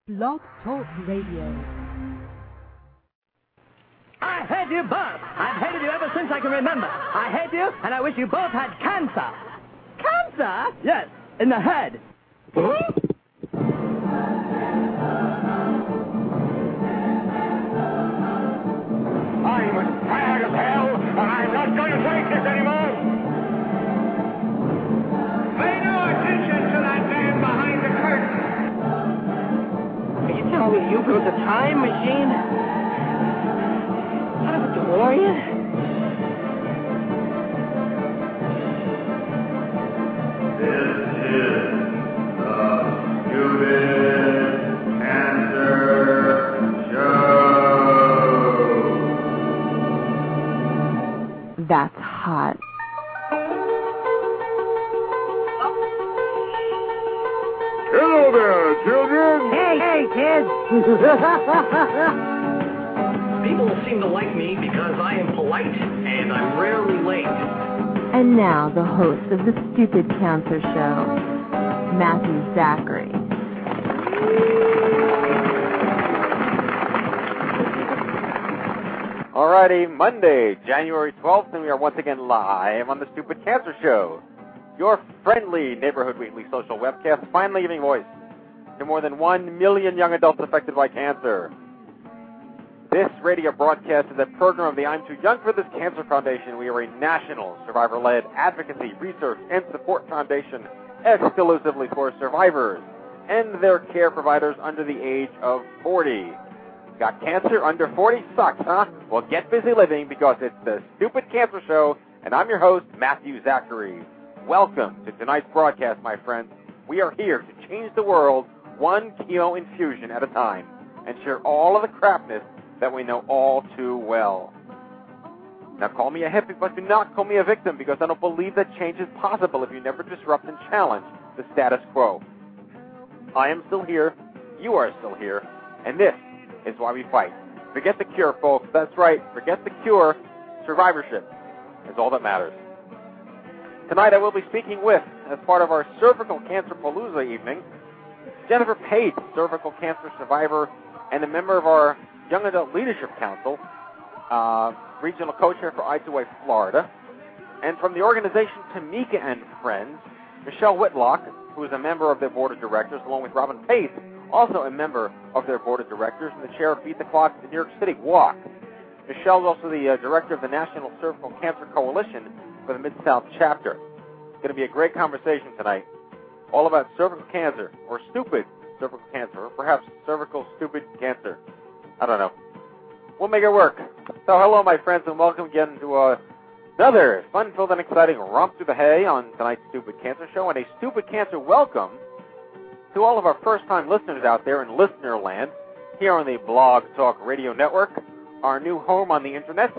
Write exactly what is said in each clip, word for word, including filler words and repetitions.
Blog Talk Radio. I hate you both. I've hated you ever since I can remember. I hate you, and I wish you both had cancer. Cancer? Yes, in the head. I'm as tired as hell, and I'm not going to take this anymore. Pay no attention to that man behind the curtain. Are you telling me you built a time machine? Out of a DeLorean? This is the Stupid Cancer Show. That's hot. Hello there, children. Hey, hey, kids. People seem to like me because I am polite and I'm rarely late. And now the host of the Stupid Cancer Show, Matthew Zachary. Alrighty, Monday, January twelfth, and we are once again live on the Stupid Cancer Show, your friendly neighborhood weekly social webcast, finally giving voice to more than one million young adults affected by cancer. This radio broadcast is a program of the I'm Too Young for This Cancer Foundation. We are a national survivor-led advocacy, research, and support foundation exclusively for survivors and their care providers under the age of forty. Got cancer under forty? Sucks, huh? Well, get busy living because it's the Stupid Cancer Show, and I'm your host, Matthew Zachary. Welcome to tonight's broadcast, my friends. We are here to change the world one chemo infusion at a time and share all of the crapness that we know all too well. Now, call me a hippie, but do not call me a victim, because I don't believe that change is possible if you never disrupt and challenge the status quo. I am still here, you are still here, and this is why we fight. Forget the cure, folks. That's right, forget the cure. Survivorship is all that matters. Tonight I will be speaking with, as part of our Cervical Cancer Palooza evening, Jennifer Pate, cervical cancer survivor and a member of our Young Adult Leadership Council, uh, regional co-chair for I two A Florida, and from the organization Tamika and Friends, Michelle Whitlock, who is a member of their board of directors, along with Robin Pace, also a member of their board of directors and the chair of Beat the Clock, the New York City Walk. Michelle is also the uh, director of the National Cervical Cancer Coalition for the Mid-South chapter. It's going to be a great conversation tonight, all about cervical cancer, or stupid cervical cancer, or perhaps cervical stupid cancer. I don't know. We'll make it work. So hello, my friends, and welcome again to uh, another fun-filled and exciting romp through the hay on tonight's Stupid Cancer Show, and a Stupid Cancer welcome to all of our first-time listeners out there in listener land here on the Blog Talk Radio Network, our new home on the Internet.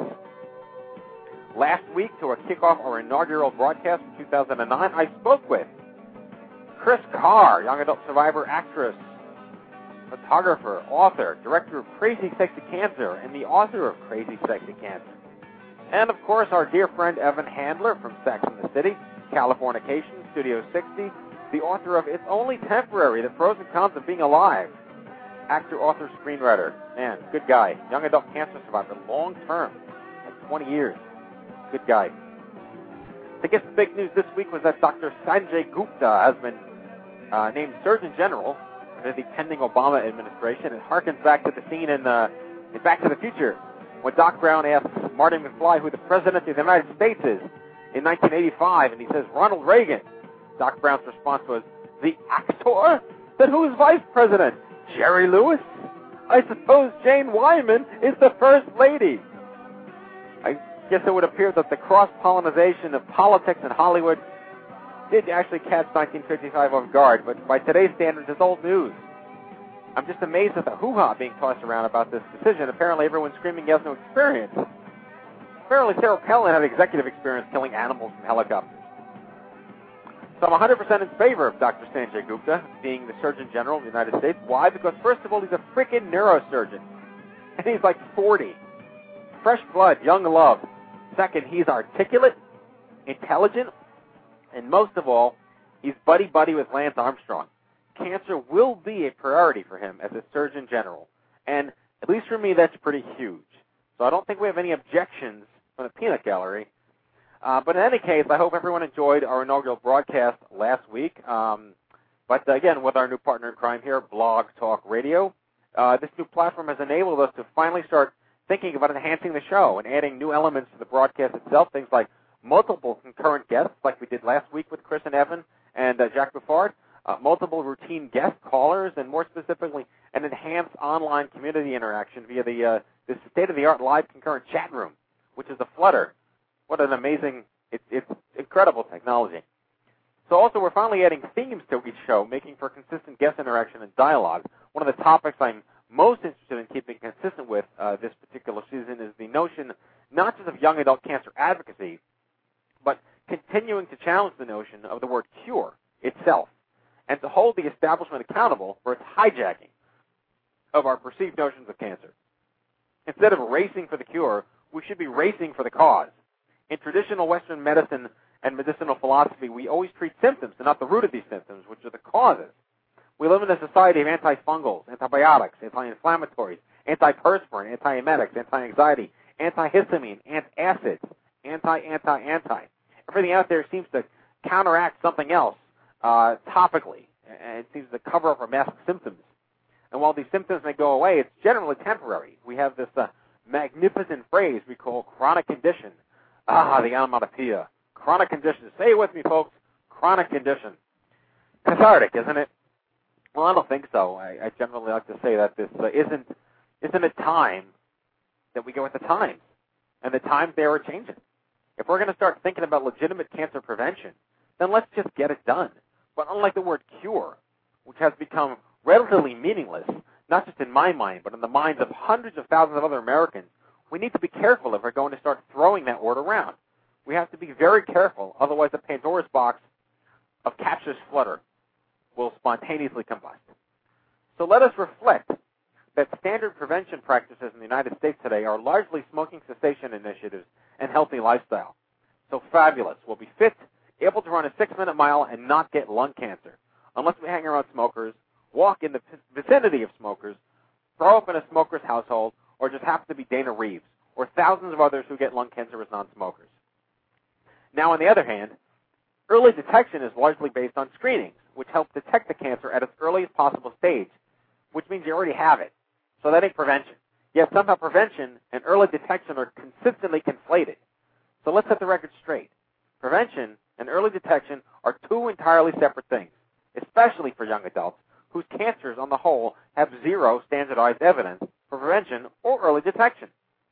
Last week, to kick off our inaugural broadcast in two thousand nine, I spoke with Chris Carr, young adult survivor, actress, photographer, author, director of Crazy Sexy Cancer, and the author of Crazy Sexy Cancer. And, of course, our dear friend Evan Handler from Sex and the City, Californication, Studio sixty, the author of It's Only Temporary, The Pros and Cons of Being Alive, actor, author, screenwriter. Man, good guy. Young adult cancer survivor, long term, like twenty years. Good guy. I guess the big news this week was that Doctor Sanjay Gupta has been uh, named Surgeon General under the pending Obama administration. It harkens back to the scene in, uh, in Back to the Future when Doc Brown asks Marty McFly who the President of the United States is in nineteen eighty-five, and he says, Ronald Reagan. Doc Brown's response was, the actor? Then who's Vice President? Jerry Lewis? I suppose Jane Wyman is the First Lady. I guess it would appear that the cross-pollinization of politics in Hollywood did actually catch nineteen fifty-five off guard, but by today's standards, it's old news. I'm just amazed at the hoo-ha being tossed around about this decision. Apparently, everyone's screaming he has no experience. Apparently, Sarah Palin had executive experience killing animals from helicopters. So I'm one hundred percent in favor of Doctor Sanjay Gupta being the Surgeon General of the United States. Why? Because, first of all, he's a freaking neurosurgeon. And he's like forty. Fresh blood, young love. Second, he's articulate, intelligent, and most of all, he's buddy-buddy with Lance Armstrong. cancer will be a priority for him as a Surgeon General. And at least for me, that's pretty huge. So I don't think we have any objections from the peanut gallery. Uh, but in any case, I hope everyone enjoyed our inaugural broadcast last week. Um, but again, with our new partner in crime here, Blog Talk Radio, uh, this new platform has enabled us to finally start thinking about enhancing the show and adding new elements to the broadcast itself, things like multiple concurrent guests, like we did last week with Chris and Evan and uh, Jack Buffard, uh, multiple routine guest callers, and more specifically, an enhanced online community interaction via the uh, this state-of-the-art live concurrent chat room, which is a Flutter. What an amazing, it's, it's incredible technology. So also, we're finally adding themes to each show, making for consistent guest interaction and dialogue. One of the topics I'm most interested in keeping consistent with uh, this particular season is the notion not just of young adult cancer advocacy, but continuing to challenge the notion of the word cure itself, and to hold the establishment accountable for its hijacking of our perceived notions of cancer. Instead of racing for the cure, we should be racing for the cause. In traditional Western medicine and medicinal philosophy, we always treat symptoms and not the root of these symptoms, which are the causes. We live in a society of antifungals, antibiotics, anti-inflammatories, antiperspirant, antiemetics, anti-anxiety, antihistamine, antacids, anti-anti-anti. Everything out there seems to counteract something else uh, topically, and it seems to cover up or mask symptoms. And while these symptoms may go away, it's generally temporary. We have this uh, magnificent phrase we call chronic condition. Ah, the onomatopoeia. Chronic condition. Say it with me, folks. Chronic condition. Cathartic, isn't it? Well, I don't think so. I, I generally like to say that this uh, isn't isn't a time that we go with the times, and the times they are changing. If we're going to start thinking about legitimate cancer prevention, then let's just get it done. But unlike the word cure, which has become relatively meaningless, not just in my mind, but in the minds of hundreds of thousands of other Americans, we need to be careful if we're going to start throwing that word around. We have to be very careful, otherwise the Pandora's box of captious flutter will spontaneously combust. So let us reflect that standard prevention practices in the United States today are largely smoking cessation initiatives and healthy lifestyle. So fabulous. We'll be fit, able to run a six-minute mile, and not get lung cancer, unless we hang around smokers, walk in the vicinity of smokers, grow up in a smoker's household, or just happen to be Dana Reeves, or thousands of others who get lung cancer as non-smokers. Now, on the other hand, early detection is largely based on screenings, which help detect the cancer at its earliest possible stage, which means you already have it. So that ain't prevention. Yet somehow prevention and early detection are consistently conflated. So let's set the record straight. Prevention and early detection are two entirely separate things, especially for young adults whose cancers on the whole have zero standardized evidence for prevention or early detection.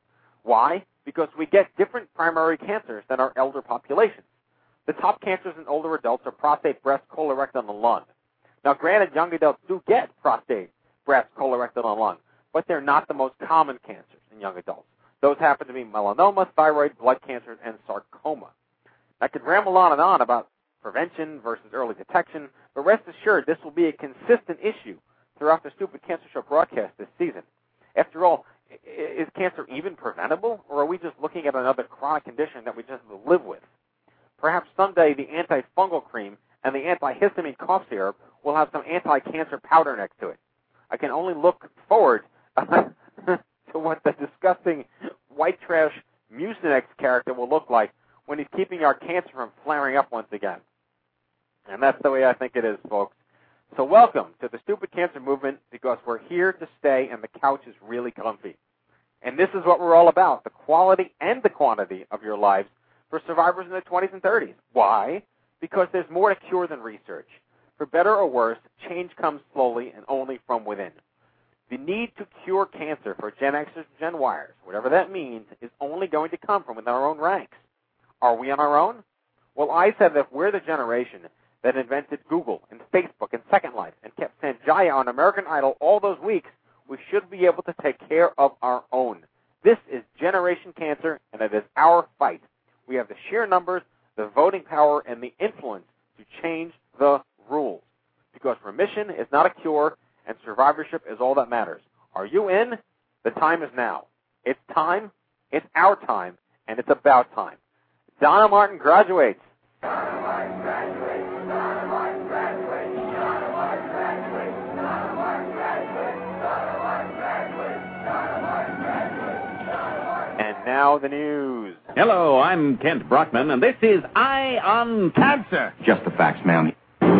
Why? Because we get different primary cancers than our elder populations. The top cancers in older adults are prostate, breast, colorectal, and lung. Now, granted, young adults do get prostate, breast, colorectal, and lung, but they're not the most common cancers in young adults. Those happen to be melanoma, thyroid, blood cancers, and sarcoma. I could ramble on and on about prevention versus early detection, but rest assured this will be a consistent issue throughout the Stupid Cancer Show broadcast this season. After all, is cancer even preventable, or are we just looking at another chronic condition that we just have to live with? Perhaps someday the antifungal cream and the antihistamine cough syrup will have some anti-cancer powder next to it. I can only look forward to what the disgusting white trash Mucinex character will look like when he's keeping our cancer from flaring up once again. And that's the way I think it is, folks. So welcome to the Stupid Cancer Movement, because we're here to stay and the couch is really comfy. And this is what we're all about, the quality and the quantity of your lives for survivors in their twenties and thirties. Why? Because there's more to cure than research. For better or worse, change comes slowly and only from within. The need to cure cancer for Gen Xers and Gen Yers, whatever that means, is only going to come from within our own ranks. Are we on our own? Well, I said that if we're the generation that invented Google and Facebook and Second Life and kept Sanjaya on American Idol all those weeks, we should be able to take care of our own. This is Generation Cancer, and it is our fight. We have the sheer numbers, the voting power, and the influence to change the rules. Because remission is not a cure, and survivorship is all that matters. Are you in? The time is now. It's time, it's our time, and it's about time. Donna Martin graduates. Donna Martin graduates. Donna Martin graduates. Donna Martin graduates. Now the news. Hello, I'm Kent Brockman, and this is Eye on Cancer. Just the facts, ma'am.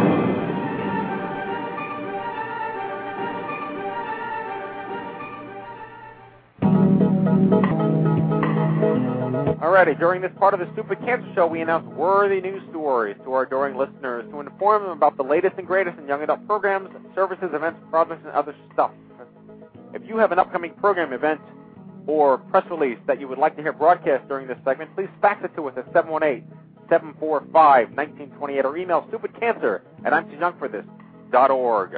Alrighty, during this part of the Stupid Cancer Show, we announce worthy news stories to our adoring listeners to inform them about the latest and greatest in young adult programs, services, events, projects, and other stuff. If you have an upcoming program, event, or press release that you would like to hear broadcast during this segment, please fax it to us at seven one eight, seven four five, one nine two eight or email stupidcancer at I'm too young for this dot org.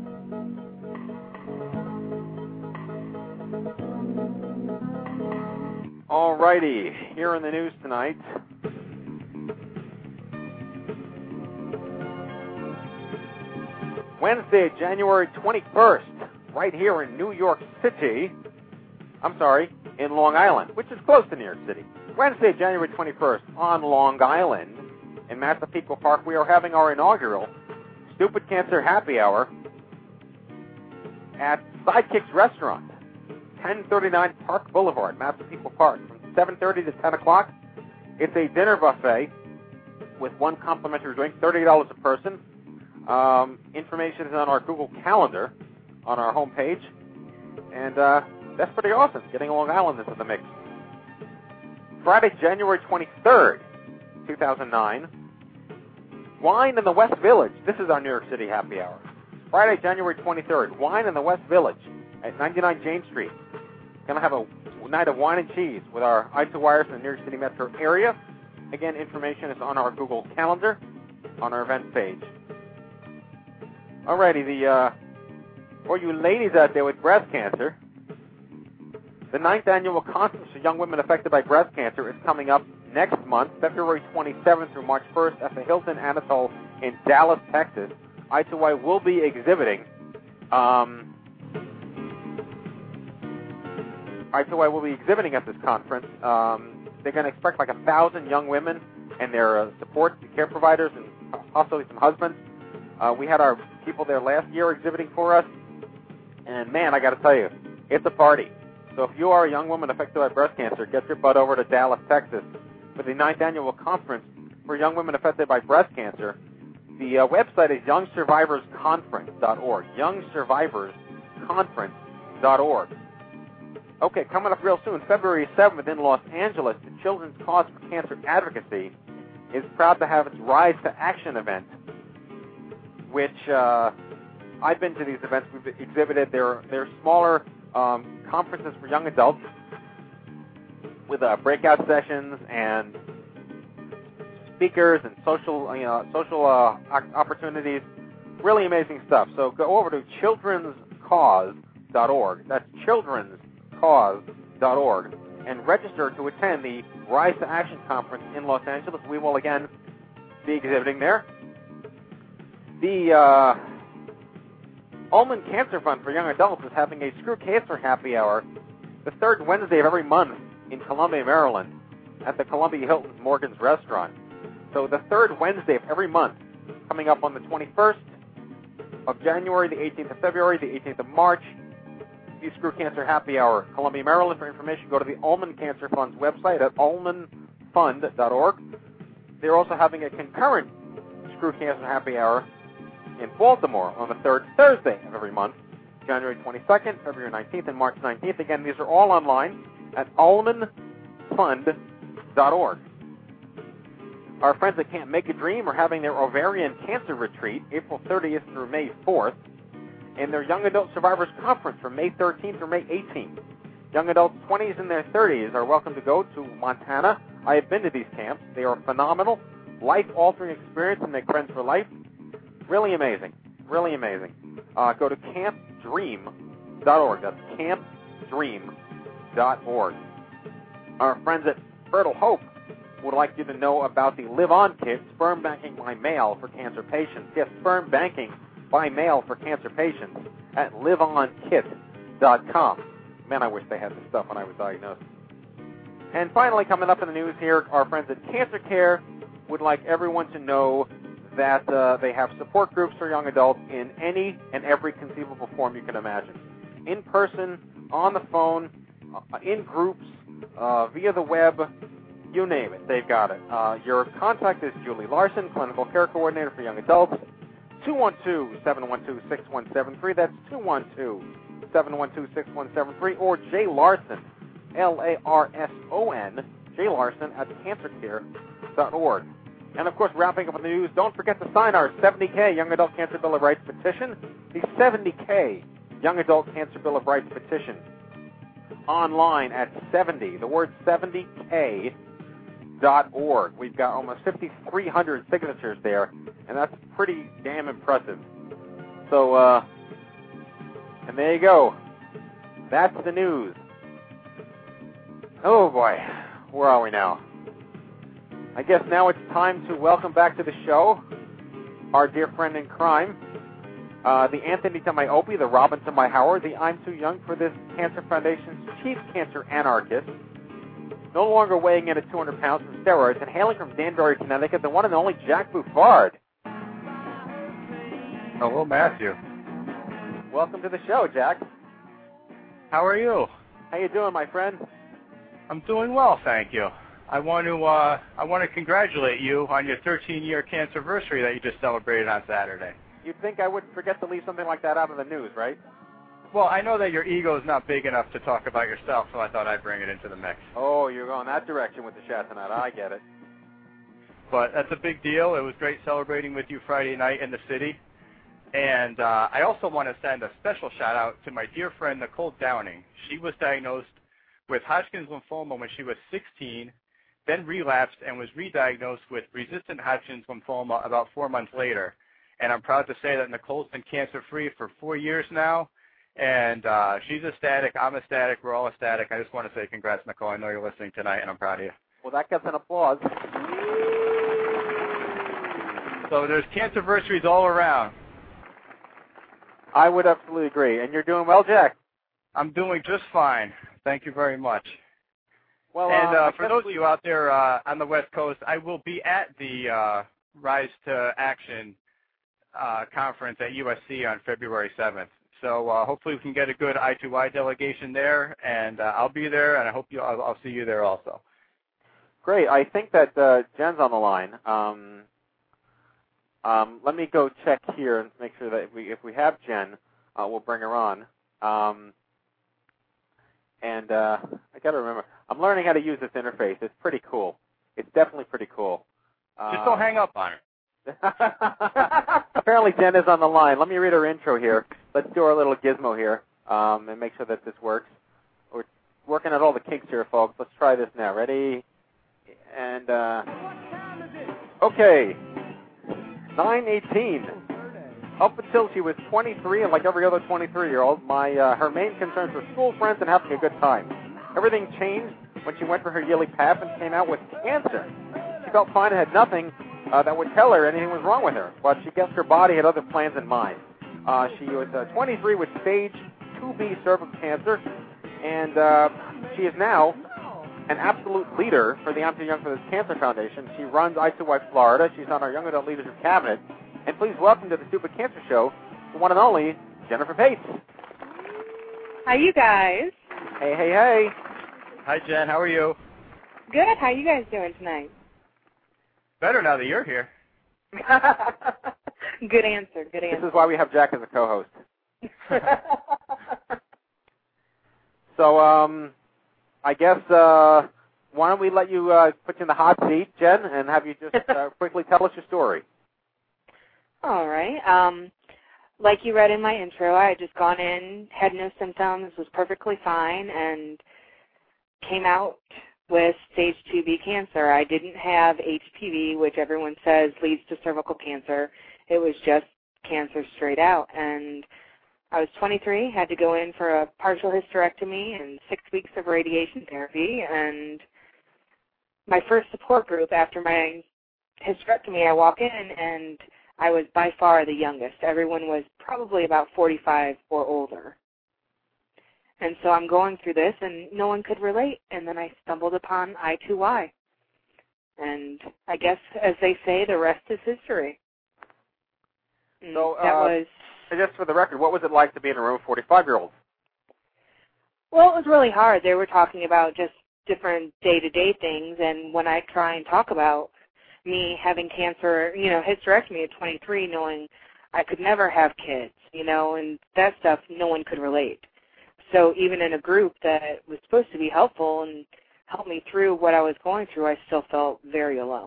Alrighty, here in the news tonight. Wednesday, January twenty-first, right here in New York City. I'm sorry, in Long Island, which is close to New York City. Wednesday, January twenty-first, on Long Island, in Massapequa Park, we are having our inaugural Stupid Cancer Happy Hour at Sidekicks Restaurant, ten thirty-nine Park Boulevard, Massapequa Park, from seven thirty to ten o'clock. It's a dinner buffet with one complimentary drink, thirty dollars a person. Um, information is on our Google Calendar on our homepage. And uh, that's pretty awesome, getting Long Island into the mix. Friday, January twenty-third, two thousand nine, Wine in the West Village. This is our New York City happy hour. Friday, January twenty-third, Wine in the West Village at ninety-nine Jane Street. Going to have a night of wine and cheese with our eye to wires in the New York City metro area. Again, information is on our Google Calendar on our events page. Alrighty, the uh, for you ladies out there with breast cancer, the ninth annual conference for young women affected by breast cancer is coming up next month, February twenty-seventh through March first at the Hilton Anatole in Dallas, Texas. I two Y will be exhibiting. Um, I two Y will be exhibiting at this conference. Um, they're going to expect like a thousand young women and their uh, support, the care providers, and possibly some husbands. Uh, we had our people there last year exhibiting for us, and man, I got to tell you, it's a party. So if you are a young woman affected by breast cancer, get your butt over to Dallas, Texas for the ninth annual conference for young women affected by breast cancer. The uh, website is young survivors conference dot org, young survivors conference dot org. Okay, coming up real soon, February seventh in Los Angeles, the Children's Cause for Cancer Advocacy is proud to have its Rise to Action event, which uh, I've been to these events. We've exhibited. They're, they're smaller um, conferences for young adults with uh, breakout sessions and speakers and social, you know, social uh, opportunities. Really amazing stuff. So go over to children's cause dot org. That's children's cause dot org and register to attend the Rise to Action Conference in Los Angeles. We will again be exhibiting there. The uh, Ullman Cancer Fund for Young Adults is having a Screw Cancer Happy Hour the third Wednesday of every month in Columbia, Maryland at the Columbia Hilton Morgan's Restaurant. So the third Wednesday of every month, coming up on the twenty-first of January, the eighteenth of February, the eighteenth of March, the Screw Cancer Happy Hour, Columbia, Maryland. For information, go to the Ullman Cancer Fund's website at ullman fund dot org. They're also having a concurrent Screw Cancer Happy Hour in Baltimore on the third Thursday of every month, January twenty-second, February nineteenth, and March nineteenth. Again, these are all online at ullman fund dot org. Our friends that Can't Make a Dream are having their ovarian cancer retreat April thirtieth through May fourth, and their Young Adult Survivors Conference from May thirteenth through May eighteenth. Young adults twenties and their thirties are welcome to go to Montana. I have been to these camps. They are phenomenal, life-altering experience and make friends for life. Really amazing. Really amazing. Uh, go to camp dream dot org. That's camp dream dot org. Our friends at Fertile Hope would like you to know about the Live On Kit, sperm banking by mail for cancer patients. Yes, sperm banking by mail for cancer patients at live on kit dot com. Man, I wish they had this stuff when I was diagnosed. And finally, coming up in the news here, our friends at Cancer Care would like everyone to know that uh, they have support groups for young adults in any and every conceivable form you can imagine. In person, on the phone, uh, in groups, uh, via the web, you name it, they've got it. Uh, your contact is Julie Larson, Clinical Care Coordinator for Young Adults, two one two, seven one two, six one seven three. That's two one two, seven one two, six one seven three. Or Jay Larson, L A R S O N, Jay Larson at cancer care dot org. And, of course, wrapping up with the news, don't forget to sign our seventy K Young Adult Cancer Bill of Rights petition, the seventy K Young Adult Cancer Bill of Rights petition, online at seventy, the word seventy K dot org. We've got almost fifty-three hundred signatures there, and that's pretty damn impressive. So, uh, and there you go. That's the news. Oh, boy. Where are we now? I guess now it's time to welcome back to the show our dear friend in crime, uh, the Anthony to my Opie, the Robin to my Howard, the I'm Too Young for This Cancer Foundation's chief cancer anarchist, no longer weighing in at two hundred pounds from steroids, and hailing from Danbury, Connecticut, the one and only Jack Buffard. Hello, Matthew. Welcome to the show, Jack. How are you? How you doing, my friend? I'm doing well, thank you. I want to uh, I want to congratulate you on your thirteen-year cancerversary that you just celebrated on Saturday. You'd think I would forget to leave something like that out of the news, right? Well, I know that your ego is not big enough to talk about yourself, so I thought I'd bring it into the mix. Oh, you're going that direction with the Chatanette. I get it. But that's a big deal. It was great celebrating with you Friday night in the city. And uh, I also want to send a special shout-out to my dear friend Nicole Downing. She was diagnosed with Hodgkin's lymphoma when she was sixteen, then relapsed and was re-diagnosed with resistant Hodgkin's lymphoma about four months later. And I'm proud to say that Nicole's been cancer-free for four years now, and uh, she's ecstatic, I'm ecstatic, we're all ecstatic. I just want to say congrats, Nicole. I know you're listening tonight, and I'm proud of you. Well, that gets an applause. So there's cancerversaries all around. I would absolutely agree. And you're doing well, Jack? I'm doing just fine. Thank you very much. Well, and uh, uh, for those of you out there uh, on the West Coast, I will be at the uh, Rise to Action uh, conference at U S C on February seventh. So uh, hopefully we can get a good I two I delegation there, and uh, I'll be there, and I hope you, I'll, I'll see you there also. Great. I think that uh, Jen's on the line. Um, um, let me go check here and make sure that if we, if we have Jen, uh, we'll bring her on. Um, and uh, I got to remember, I'm learning how to use this interface. It's pretty cool. It's definitely pretty cool. Just uh, don't hang up on her. Apparently Jen is on the line. Let me read her intro here. Let's do our little gizmo here um, and make sure that this works. We're working out all the kinks here, folks. Let's try this now. Ready? And, uh, okay. nine eighteen. Up until she was twenty-three, and like every other twenty-three-year-old, my uh, her main concerns were school friends and having a good time. Everything changed when she went for her yearly P A P and came out with cancer. She felt fine and had nothing uh, that would tell her anything was wrong with her, but she guessed her body had other plans in mind. Uh, she was uh, twenty-three with stage two B cervical cancer, and uh, she is now an absolute leader for the I'm Too Young for This Cancer Foundation. She runs I two I Florida. She's on our Young Adult Leadership Cabinet. And please welcome to the Stupid Cancer Show, the one and only Jennifer Pates. Hi, you guys. Hey, hey, hey. Hi, Jen. How are you? Good. How are you guys doing tonight? Better now that you're here. Good answer. Good answer. This is why we have Jack as a co-host. So, um, I guess, uh, why don't we let you uh, put you in the hot seat, Jen, and have you just uh, quickly tell us your story. All right. Um, like you read in my intro, I had just gone in, had no symptoms, was perfectly fine, and came out with stage two B cancer. I didn't have H P V, which everyone says leads to cervical cancer. It was just cancer straight out. And I was twenty-three, had to go in for a partial hysterectomy and six weeks of radiation therapy. And my first support group after my hysterectomy, I walk in, and I was by far the youngest. Everyone was probably about forty-five or older. And so I'm going through this, and no one could relate. And then I stumbled upon I two I. And I guess, as they say, the rest is history. And so that uh, was... just for the record, what was it like to be in a room with forty-five-year-olds? Well, it was really hard. They were talking about just different day-to-day things, and when I try and talk about me having cancer, you know, hysterectomy at twenty-three, knowing I could never have kids, you know, and that stuff, no one could relate. So even in a group that was supposed to be helpful and help me through what I was going through, I still felt very alone.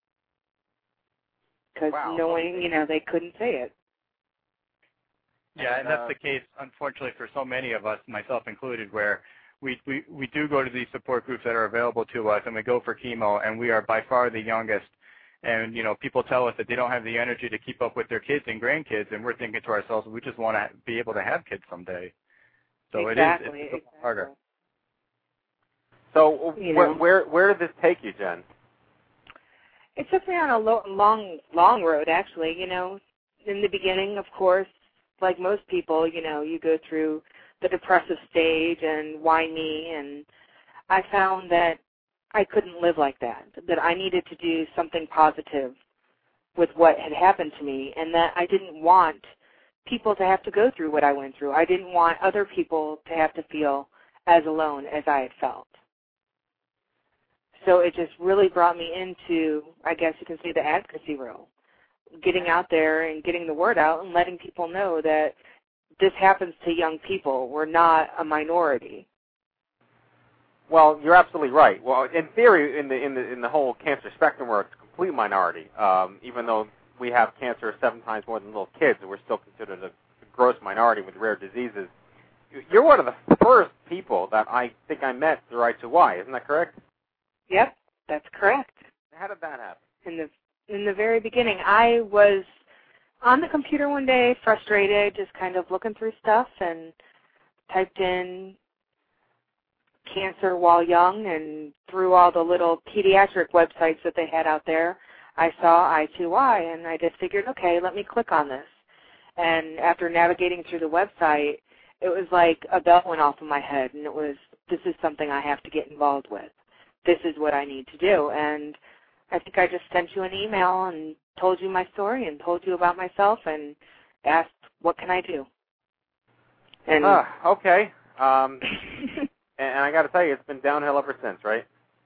Because wow. no one, you know, they couldn't say it. Yeah, and And, that's uh, the case, unfortunately, for so many of us, myself included, where we, we, we do go to these support groups that are available to us, and we go for chemo, and we are by far the youngest. And, you know, people tell us that they don't have the energy to keep up with their kids and grandkids, and we're thinking to ourselves, we just want to be able to have kids someday. So exactly, it is it's exactly. harder. So You where, know. where where did this take you, Jen? It took me on a lo- long, long road, actually. You know, in the beginning, of course, like most people, you know, you go through the depressive stage and why me, and I found that I couldn't live like that, that I needed to do something positive with what had happened to me, and that I didn't want people to have to go through what I went through. I didn't want other people to have to feel as alone as I had felt. So it just really brought me into, I guess you can say, the advocacy role, getting out there and getting the word out and letting people know that this happens to young people. We're not a minority. Well, you're absolutely right. Well, in theory, in the in the in the whole cancer spectrum, we're a complete minority. Um, even though we have cancer seven times more than little kids, we're still considered a gross minority with rare diseases. You're one of the first people that I think I met through I two Y. Isn't that correct? Yep, that's correct. How did that happen? In the in the very beginning, I was on the computer one day, frustrated, just kind of looking through stuff, and typed in cancer while young, and through all the little pediatric websites that they had out there, I saw I two Y, and I just figured, okay, let me click on this. And after navigating through the website, it was like a bell went off in my head, and it was, this is something I have to get involved with. This is what I need to do. And I think I just sent you an email and told you my story and told you about myself and asked, what can I do? And uh, okay. Um, and, and I got to tell you, it's been downhill ever since, right?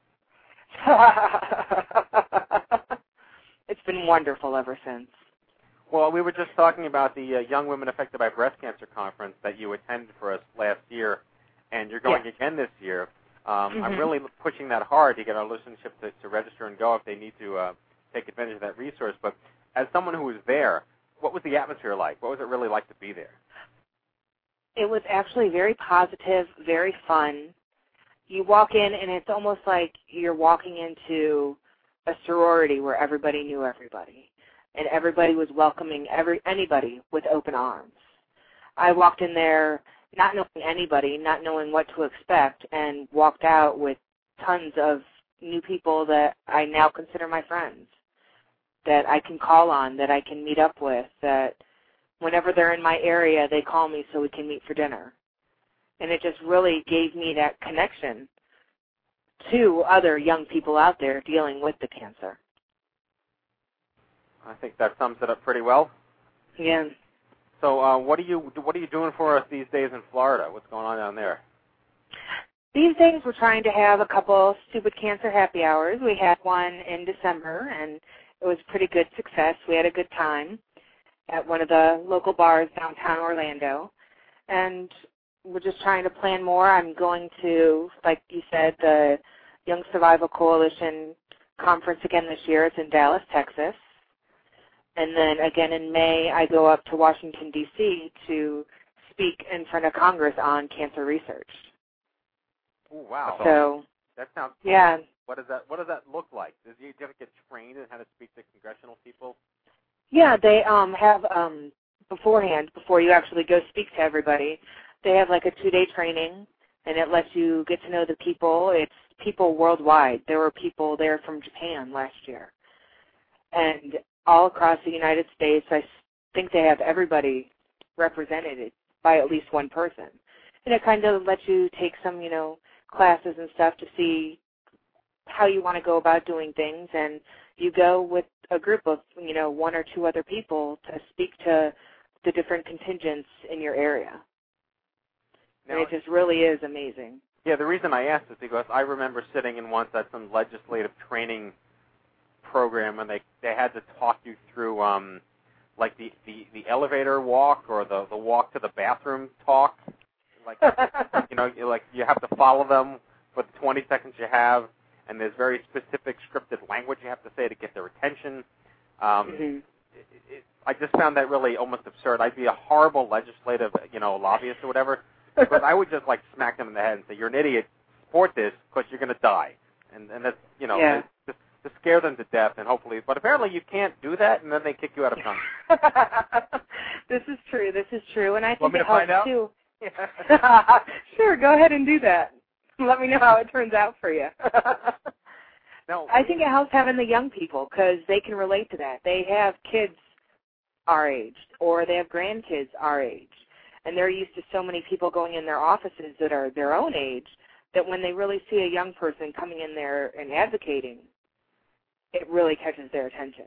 It's been wonderful ever since. Well, we were just talking about the uh, Young Women Affected by Breast Cancer conference that you attended for us last year, and you're going yes. again this year. Um, mm-hmm. I'm really pushing that hard to get our listenership to, to register and go if they need to uh, take advantage of that resource. But as someone who was there, what was the atmosphere like? What was it really like to be there? It was actually very positive, very fun. You walk in, and it's almost like you're walking into a sorority where everybody knew everybody, and everybody was welcoming every anybody with open arms. I walked in there not knowing anybody, not knowing what to expect, and walked out with tons of new people that I now consider my friends, that I can call on, that I can meet up with, that whenever they're in my area, they call me so we can meet for dinner. And it just really gave me that connection to other young people out there dealing with the cancer. I think that sums it up pretty well. Yeah. So, uh, what are you what are you doing for us these days in Florida? What's going on down there? These days, we're trying to have a couple stupid cancer happy hours. We had one in December, and it was pretty good success. We had a good time at one of the local bars downtown Orlando, and we're just trying to plan more. I'm going to, like you said, the Young Survival Coalition conference again this year. It's in Dallas, Texas. And then again in May, I go up to Washington, D C to speak in front of Congress on cancer research. Oh, wow. So, that sounds cool. Yeah. What does that What does that look like? Does you, do you have to get trained in how to speak to congressional people? Yeah, they um, have um, beforehand, before you actually go speak to everybody, they have like a two-day training, and it lets you get to know the people. It's people worldwide. There were people there from Japan last year. And all across the United States, I think they have everybody represented by at least one person. And it kind of lets you take some, you know, classes and stuff to see how you want to go about doing things. And you go with a group of, you know, one or two other people to speak to the different contingents in your area. Now, and it just really is amazing. Yeah, the reason I asked is because I remember sitting in once at some legislative training program, and they they had to talk you through um, like the, the, the elevator walk or the, the walk to the bathroom talk. Like you know, you like you have to follow them for the twenty seconds you have, and there's very specific scripted language you have to say to get their attention. Um, mm-hmm. it, it, I just found that really almost absurd. I'd be a horrible legislative, you know, lobbyist or whatever, because I would just like smack them in the head and say, "You're an idiot. Support this because you're going to die," and and that's you know. Yeah. Just, to scare them to death, and hopefully, but apparently you can't do that, and then they kick you out of Congress. This is true. This is true, and I think Want me it to find helps out? too. Sure, go ahead and do that. Let me know how it turns out for you. No, I think it helps having the young people because they can relate to that. They have kids our age, or they have grandkids our age, and they're used to so many people going in their offices that are their own age that when they really see a young person coming in there and advocating, it really catches their attention.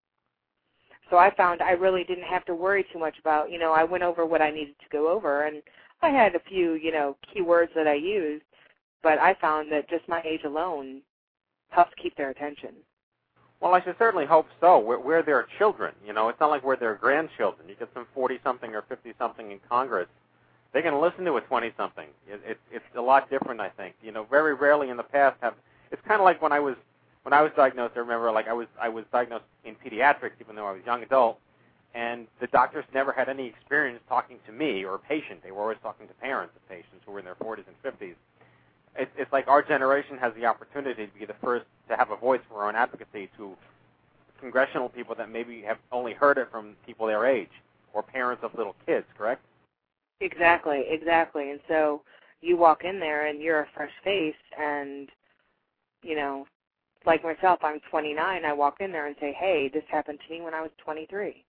So I found I really didn't have to worry too much about, you know, I went over what I needed to go over, and I had a few, you know, key words that I used, but I found that just my age alone helps keep their attention. Well, I should certainly hope so. We're, we're their children, you know. It's not like we're their grandchildren. You get some forty-something or fifty-something in Congress, they can listen to a twenty-something. It, it, it's a lot different, I think. You know, very rarely in the past have, it's kind of like when I was, When I was diagnosed, I remember, like, I was I was diagnosed in pediatrics, even though I was a young adult, and the doctors never had any experience talking to me or a patient. They were always talking to parents of patients who were in their forties and fifties. It's, it's like our generation has the opportunity to be the first to have a voice for our own advocacy to congressional people that maybe have only heard it from people their age or parents of little kids, correct? Exactly, exactly. And so you walk in there and you're a fresh face, and, you know, like myself, I'm twenty-nine. I walk in there and say, hey, this happened to me when I was twenty-three.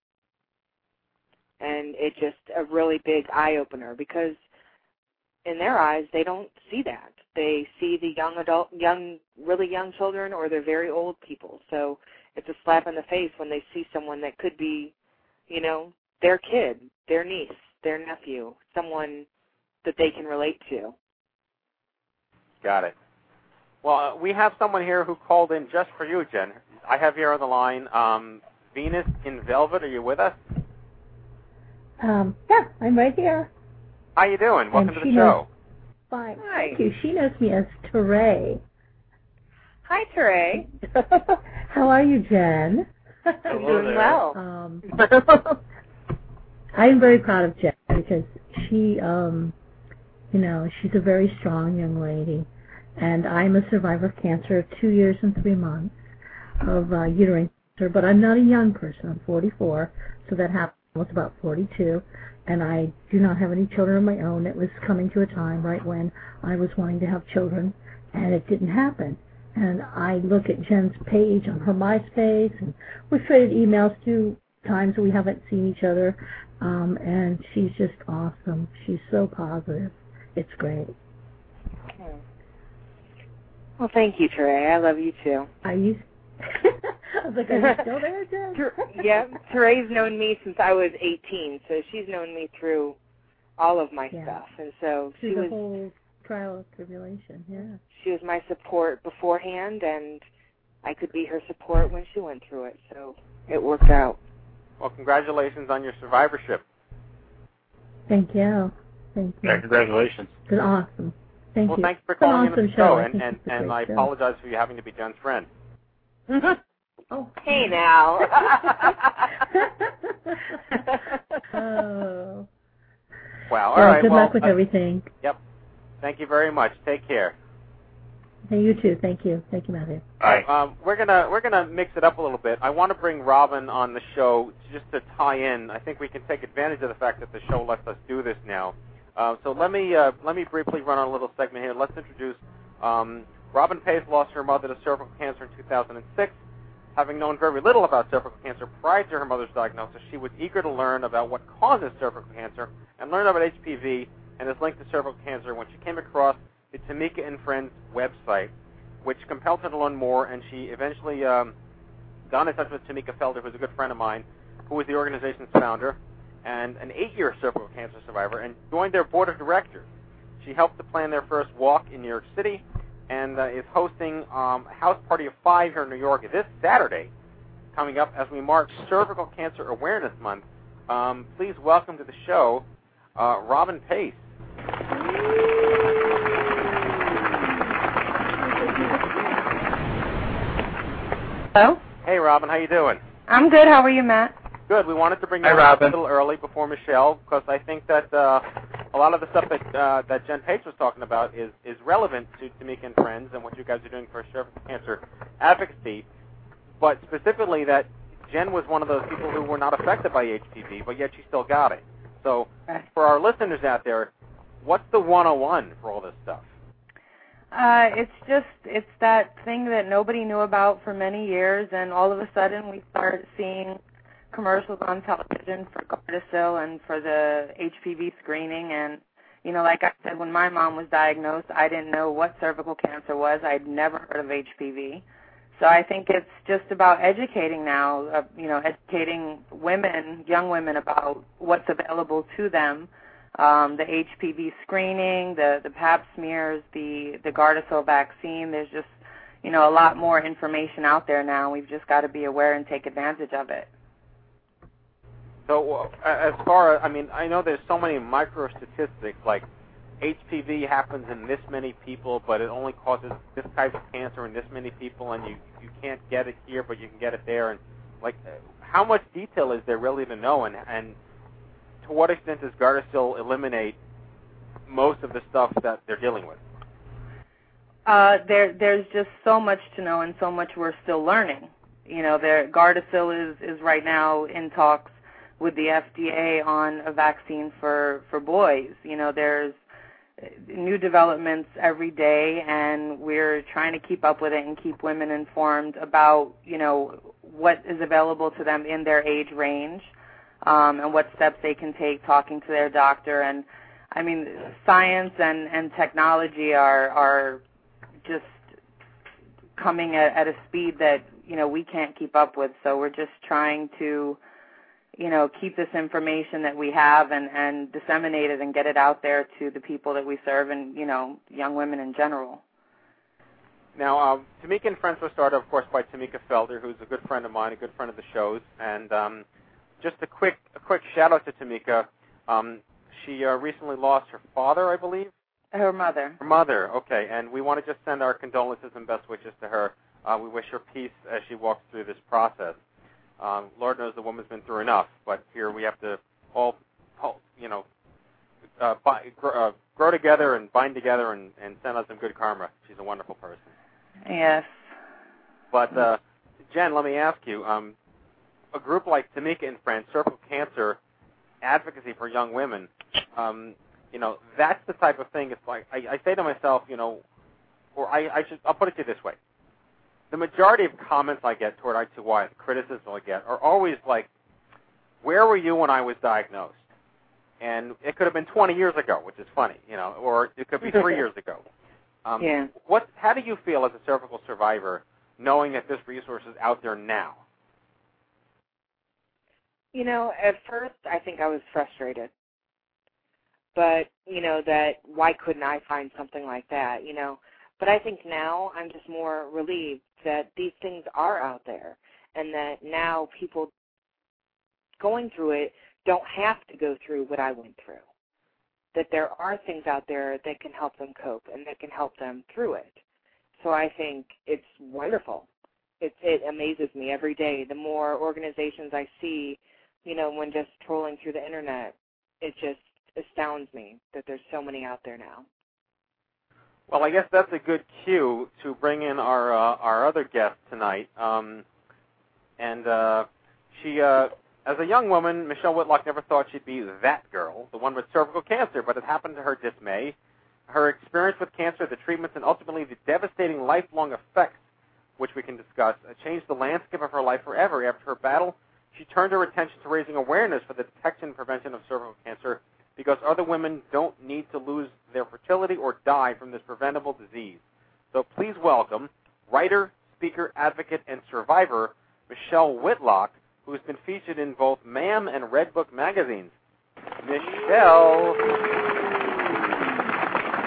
And it's just a really big eye-opener because in their eyes, they don't see that. They see the young adult, young, really young children, or they're very old people. So it's a slap in the face when they see someone that could be, you know, their kid, their niece, their nephew, someone that they can relate to. Got it. Well, uh, we have someone here who called in just for you, Jen. I have here on the line um, Venus in Velvet. Are you with us? Um, yeah, I'm right here. How you doing? Welcome And to the she show. Knows, fine. Hi. Thank you. She knows me as Teray. Hi, Teray. How are you, Jen? I'm doing there. well. Um, I'm very proud of Jen because she, um, you know, she's a very strong young lady. And I'm a survivor of cancer of two years and three months of uh, uterine cancer, but I'm not a young person. I'm forty-four, so that happened when I was about forty-two, and I do not have any children of my own. It was coming to a time right when I was wanting to have children, and it didn't happen. And I look at Jen's page on her MySpace, and we've traded emails two times. We haven't seen each other, um, and she's just awesome. She's so positive. It's great. Well, thank you, Teray. I love you, too. Are you? I was like, are you still there, Jen? Yeah, Teray's known me since I was eighteen, so she's known me through all of my yeah. stuff. And so through she the was whole trial of tribulation, yeah. She was my support beforehand, and I could be her support when she went through it, so it worked out. Well, congratulations on your survivorship. Thank you. Thank you. Yeah, congratulations. It's awesome. Thank well, you. Well, thanks for calling awesome in the show, show. and, and, and I show. apologize for you having to be Jen's friend. Oh. Hey, now. Oh. Wow, all well, right. Good well, luck with uh, everything. Yep. Thank you very much. Take care. Hey, you too. Thank you. Thank you, Matthew. All right. Um, we're gonna we're gonna mix it up a little bit. I want to bring Robin on the show just to tie in. I think we can take advantage of the fact that the show lets us do this now. Uh, so let me uh, let me briefly run on a little segment here. Let's introduce um, Robin Pace. Lost her mother to cervical cancer in two thousand six. Having known very little about cervical cancer prior to her mother's diagnosis, she was eager to learn about what causes cervical cancer and learn about H P V and its link to cervical cancer when she came across the Tamika and Friends website, which compelled her to learn more, and she eventually um, got in touch with Tamika Felder, who's a good friend of mine, who was the organization's founder and an eight-year cervical cancer survivor, and joined their board of directors. She helped to plan their first walk in New York City and uh, is hosting um, a house party of five here in New York this Saturday, coming up as we mark Cervical Cancer Awareness Month. Um, please welcome to the show, uh, Robin Pace. Hello? Hey, Robin, how you doing? I'm good. How are you, Matt? Good. We wanted to bring you Hi, up Robin. a little early before Michelle because I think that uh, a lot of the stuff that uh, that Jen Pace was talking about is, is relevant to Tamika and Friends and what you guys are doing for cervical cancer advocacy, but specifically that Jen was one of those people who were not affected by H P V, but yet she still got it. So for our listeners out there, what's the one oh one for all this stuff? Uh, it's just, it's that thing that nobody knew about for many years, and all of a sudden we started seeing commercials on television for Gardasil and for the H P V screening. And, you know, like I said, when my mom was diagnosed, I didn't know what cervical cancer was. I'd never heard of H P V. So I think it's just about educating now, uh, you know, educating women, young women, about what's available to them. Um, the H P V screening, the, the pap smears, the, the Gardasil vaccine. There's just, you know, a lot more information out there now. We've just got to be aware and take advantage of it. So uh, as far as, I mean, I know there's so many micro statistics, like H P V happens in this many people, but it only causes this type of cancer in this many people, and you, you can't get it here, but you can get it there. And, like, how much detail is there really to know, and, and to what extent does Gardasil eliminate most of the stuff that they're dealing with? Uh, there, there's just so much to know and so much we're still learning. You know, there, Gardasil is, is right now in talks with the F D A on a vaccine for, for boys. You know, there's new developments every day, and we're trying to keep up with it and keep women informed about, you know, what is available to them in their age range. Um, and what steps they can take, talking to their doctor. And, I mean, science and, and technology are are just coming at, at a speed that, you know, we can't keep up with. So we're just trying to, you know, keep this information that we have and, and disseminate it and get it out there to the people that we serve and, you know, young women in general. Now, um, Tamika and Friends was started, of course, by Tamika Felder, who's a good friend of mine, a good friend of the show's, and um, just a quick a quick shout-out to Tamika. Um, she uh, recently lost her father, I believe? Her mother. Her mother, okay. And we want to just send our condolences and best wishes to her. Uh, we wish her peace as she walks through this process. Um, Lord knows the woman's been through enough, but here we have to all, all you know, uh, buy, grow, uh, grow together and bind together and, and send out some good karma. She's a wonderful person. Yes. But, uh, Jen, let me ask you, um, a group like Tamika and Friends, Cervical Cancer Advocacy for Young Women, um, you know, that's the type of thing. It's like I, I say to myself, you know, or I, I should, I'll put it to you this way: the majority of comments I get toward I two Y, the criticisms I get, are always like, "Where were you when I was diagnosed?" And it could have been twenty years ago, which is funny, you know, or it could be three years ago. Um, yeah. What? How do you feel as a cervical survivor, knowing that this resource is out there now? You know, at first I think I was frustrated. But, you know, that why couldn't I find something like that, you know? But I think now I'm just more relieved that these things are out there and that now people going through it don't have to go through what I went through. That there are things out there that can help them cope and that can help them through it. So I think it's wonderful. It, it amazes me every day. The more organizations I see, you know, when just trolling through the Internet, it just astounds me that there's so many out there now. Well, I guess that's a good cue to bring in our uh, our other guest tonight. Um, and uh, she, uh, as a young woman, Michelle Whitlock never thought she'd be that girl, the one with cervical cancer, but it happened to her dismay. Her experience with cancer, the treatments, and ultimately the devastating lifelong effects, which we can discuss, uh, changed the landscape of her life forever. After her battle, she turned her attention to raising awareness for the detection and prevention of cervical cancer because other women don't need to lose their fertility or die from this preventable disease. So please welcome writer, speaker, advocate, and survivor Michelle Whitlock, who has been featured in both Ma'am and Red Book magazines. Michelle.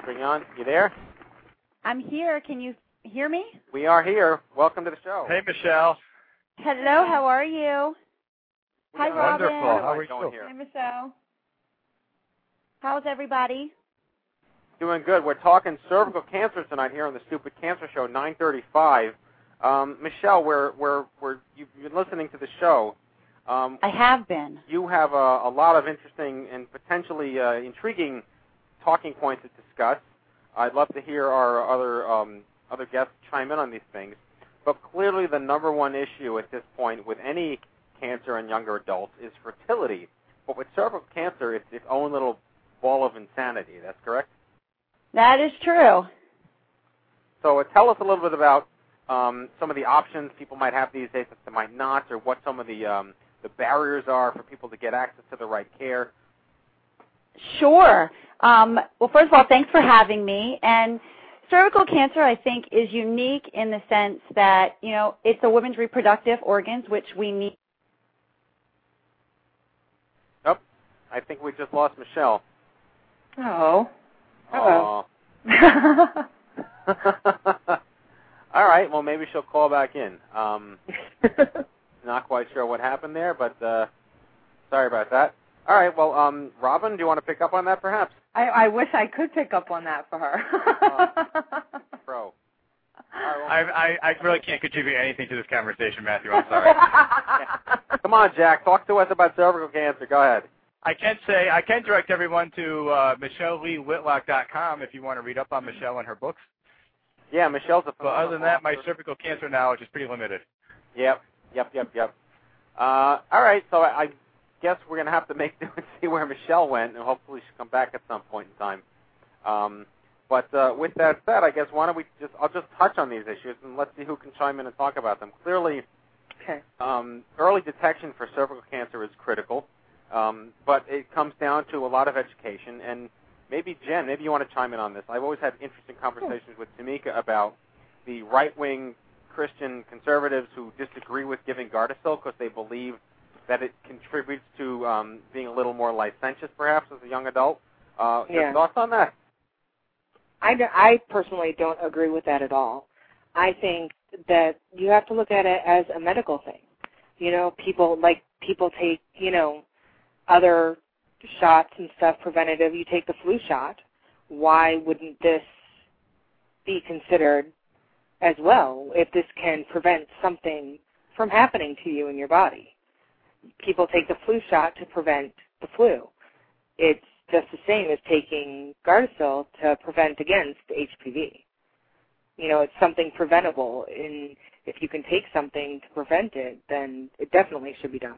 Bring on. You there? I'm here. Can you hear me? We are here. Welcome to the show. Hey, Michelle. Hello. How are you? Hi, Robin. Wonderful. How are you? Hi, Michelle. How's everybody? Doing good. We're talking cervical cancer tonight here on the Stupid Cancer Show, nine thirty-five. Um, Michelle, we're, we're, we're, you've been listening to the show. Um, I have been. You have a, a lot of interesting and potentially uh, intriguing talking points to discuss. I'd love to hear our other um, other guests chime in on these things. But clearly the number one issue at this point with any cancer in younger adults is fertility. But with cervical cancer, it's its own little ball of insanity. That's correct? That is true. So uh, tell us a little bit about um, some of the options people might have these days that they might not, or what some of the um, the barriers are for people to get access to the right care. Sure. Um, well, first of all, thanks for having me. And cervical cancer, I think, is unique in the sense that, you know, it's a woman's reproductive organs, which we need. Oh, I think we just lost Michelle. Oh. Oh. All right. Well, maybe she'll call back in. Um, not quite sure what happened there, but uh, sorry about that. All right. Well, um, Robin, do you want to pick up on that, perhaps? I, I wish I could pick up on that for her. uh, pro. I, I, I really can't contribute anything to this conversation, Matthew. I'm sorry. Come on, Jack. Talk to us about cervical cancer. Go ahead. I can say I can direct everyone to uh, Michelle Lee Whitlock dot com if you want to read up on Michelle and her books. Yeah, Michelle's a. But other than that, my cervical cancer knowledge is pretty limited. Yep, yep, yep, yep. Uh, all right, so I, I guess we're gonna have to make do and see where Michelle went, and hopefully she'll come back at some point in time. Um, but uh, with that said, I guess why don't we just I'll just touch on these issues and let's see who can chime in and talk about them. Clearly, okay. um, early detection for cervical cancer is critical. Um, but it comes down to a lot of education, and maybe, Jen, maybe you want to chime in on this. I've always had interesting conversations with Tamika about the right-wing Christian conservatives who disagree with giving Gardasil because they believe that it contributes to um, being a little more licentious, perhaps, as a young adult. Uh, Yeah. Your thoughts on that? I, d- I personally don't agree with that at all. I think that you have to look at it as a medical thing. You know, people, like, people take, you know, other shots and stuff preventative. You take the flu shot. Why wouldn't this be considered as well if this can prevent something from happening to you in your body? People take the flu shot to prevent the flu. It's just the same as taking Gardasil to prevent against H P V. You know, it's something preventable, and if you can take something to prevent it, then it definitely should be done.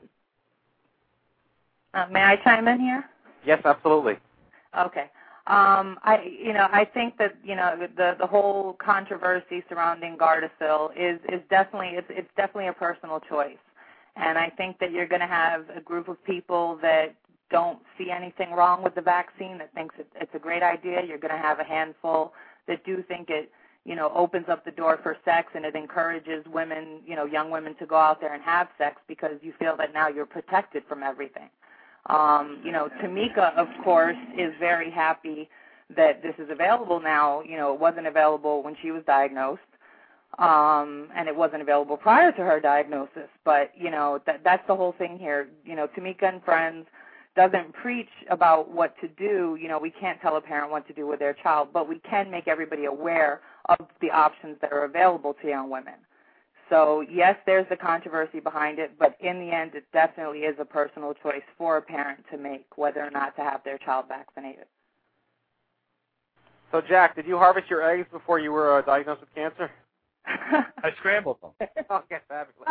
Uh, may I chime in here? Yes, absolutely. Okay. Um, I, you know, I think that you know the the whole controversy surrounding Gardasil is is definitely it's it's definitely a personal choice, and I think that you're going to have a group of people that don't see anything wrong with the vaccine, that thinks it, it's a great idea. You're going to have a handful that do think it, you know, opens up the door for sex and it encourages women, you know, young women to go out there and have sex because you feel that now you're protected from everything. Um, you know, Tamika, of course, is very happy that this is available now. You know, it wasn't available when she was diagnosed, um, and it wasn't available prior to her diagnosis. But, you know, that, that's the whole thing here. You know, Tamika and Friends doesn't preach about what to do. You know, we can't tell a parent what to do with their child, but we can make everybody aware of the options that are available to young women. So, yes, there's the controversy behind it, but in the end, it definitely is a personal choice for a parent to make whether or not to have their child vaccinated. So, Jack, did you harvest your eggs before you were uh, diagnosed with cancer? I scrambled them. Okay, fabulous.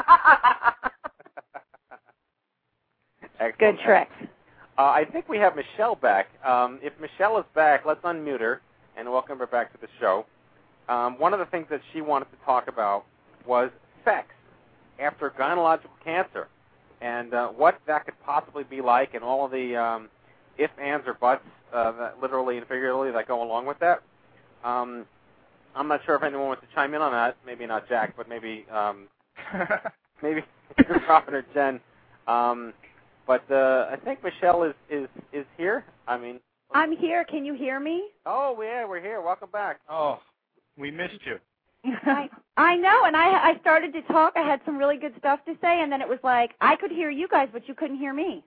Good trick. Uh, I think we have Michelle back. Um, if Michelle is back, let's unmute her and welcome her back to the show. Um, one of the things that she wanted to talk about was sex after gynecological cancer and uh, what that could possibly be like and all of the um, ifs, ands, or buts, uh, that literally and figuratively, that go along with that. Um, I'm not sure if anyone wants to chime in on that. Maybe not Jack, but maybe um, maybe Robin or Jen. Um, but uh, I think Michelle is, is, is here. I mean, I'm here. Can you hear me? Oh, yeah, we're here. Welcome back. Oh, we missed you. I, I know, and I I started to talk. I had some really good stuff to say, and then it was like I could hear you guys, but you couldn't hear me.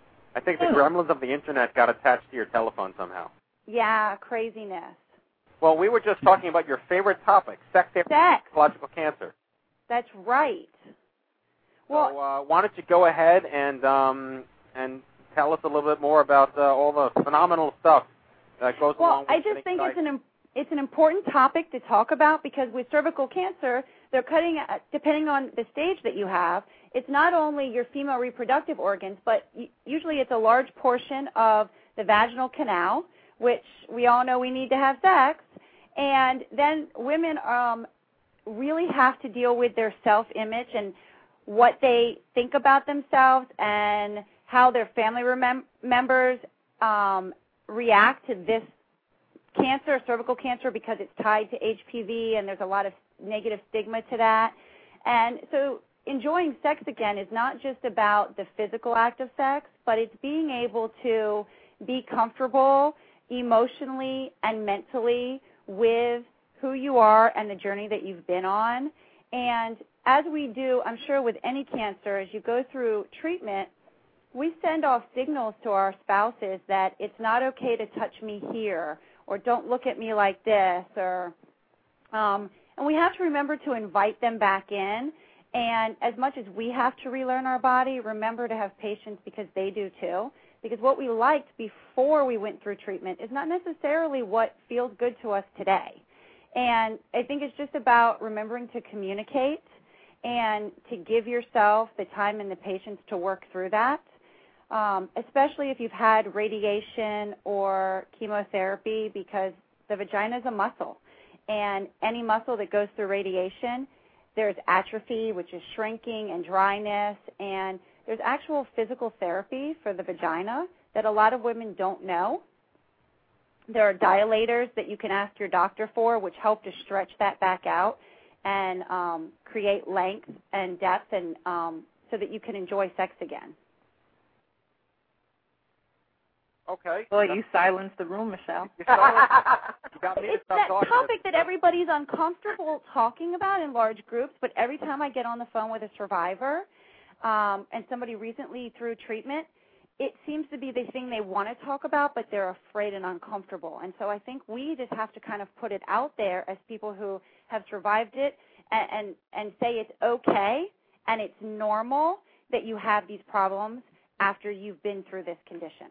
I think the gremlins of the Internet got attached to your telephone somehow. Yeah, craziness. Well, we were just talking about your favorite topic, sex after Sex. gynecological cancer. That's right. Well, so uh, why don't you go ahead and um, and tell us a little bit more about uh, all the phenomenal stuff that goes well, along with I just think it's an it's an important topic to talk about because with cervical cancer, they're cutting, depending on the stage that you have, it's not only your female reproductive organs, but usually it's a large portion of the vaginal canal, which we all know we need to have sex, and then women um, really have to deal with their self-image and what they think about themselves and how their family remem- members um, react to this cancer, cervical cancer, because it's tied to H P V and there's a lot of negative stigma to that. And so enjoying sex again is not just about the physical act of sex, but it's being able to be comfortable emotionally and mentally with who you are and the journey that you've been on. And as we do, I'm sure with any cancer, as you go through treatment, we send off signals to our spouses that it's not okay to touch me here, or don't look at me like this, or um, and we have to remember to invite them back in. And as much as we have to relearn our body, remember to have patience because they do too. Because what we liked before we went through treatment is not necessarily what feels good to us today. And I think it's just about remembering to communicate and to give yourself the time and the patience to work through that. Um, especially if you've had radiation or chemotherapy, because the vagina is a muscle. And any muscle that goes through radiation, there's atrophy, which is shrinking, and dryness, and there's actual physical therapy for the vagina that a lot of women don't know. There are dilators that you can ask your doctor for, which help to stretch that back out and um, create length and depth, and um, so that you can enjoy sex again. Okay. Well, you silenced the room, Michelle. You you got me to It's stop that talking. topic that everybody's uncomfortable talking about in large groups, but every time I get on the phone with a survivor um, and somebody recently through treatment, it seems to be the thing they want to talk about, but they're afraid and uncomfortable. And so I think we just have to kind of put it out there as people who have survived it and, and, and say it's okay and it's normal that you have these problems after you've been through this condition.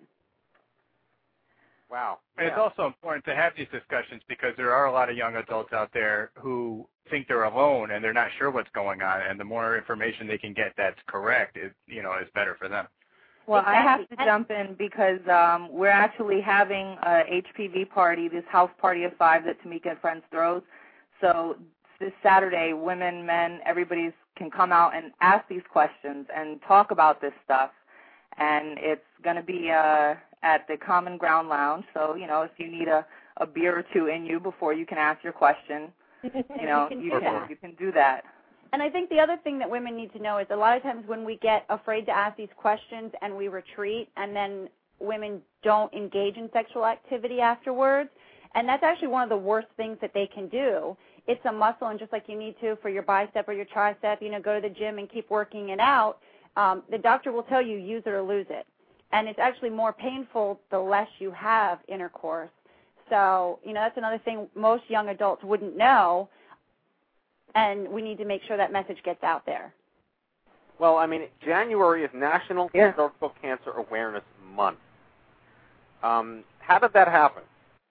Wow. And it's also important to have these discussions because there are a lot of young adults out there who think they're alone and they're not sure what's going on, and the more information they can get that's correct, it, you know, is better for them. Well, Exactly. I have to jump in because um, we're actually having a H P V party, this house party of five that Tamika and Friends throws. So this Saturday, women, men, everybody can come out and ask these questions and talk about this stuff. And it's going to be uh, at the Common Ground Lounge. So, you know, if you need a, a beer or two in you before you can ask your question, you know, you can you, do can, that. you can do that. And I think the other thing that women need to know is a lot of times when we get afraid to ask these questions and we retreat, and then women don't engage in sexual activity afterwards, and that's actually one of the worst things that they can do. It's a muscle, and just like you need to for your bicep or your tricep, you know, go to the gym and keep working it out, um, the doctor will tell you use it or lose it. And it's actually more painful the less you have intercourse. So, you know, that's another thing most young adults wouldn't know, and we need to make sure that message gets out there. Well, I mean, January is National Yeah. Cervical Cancer Awareness Month. Um, how did that happen?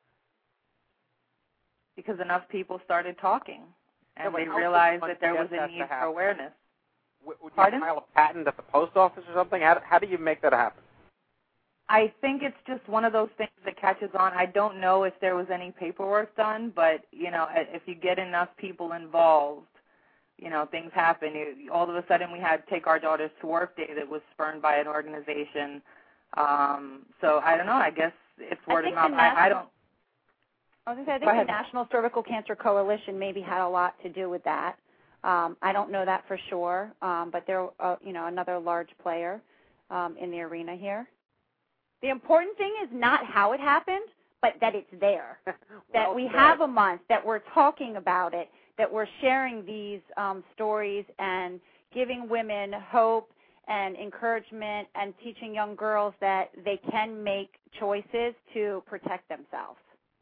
Because enough people started talking, and Yeah, but they how realized much that there was does a that need to for happen? awareness. W- Would you Pardon? file a patent at the post office or something? How, how do you make that happen? I think it's just one of those things that catches on. I don't know if there was any paperwork done, but, you know, if you get enough people involved, you know, things happen. You, all of a sudden we had Take Our Daughters to Work Day that was spurned by an organization. Um, so I don't know. I guess it's word of mouth. I, I don't. I was going to say, I Go think ahead. the National Cervical Cancer Coalition maybe had a lot to do with that. Um, I don't know that for sure, um, but they're, uh, you know, another large player um, in the arena here. The important thing is not how it happened, but that it's there, well that we said. have a month, that we're talking about it, that we're sharing these um, stories and giving women hope and encouragement and teaching young girls that they can make choices to protect themselves.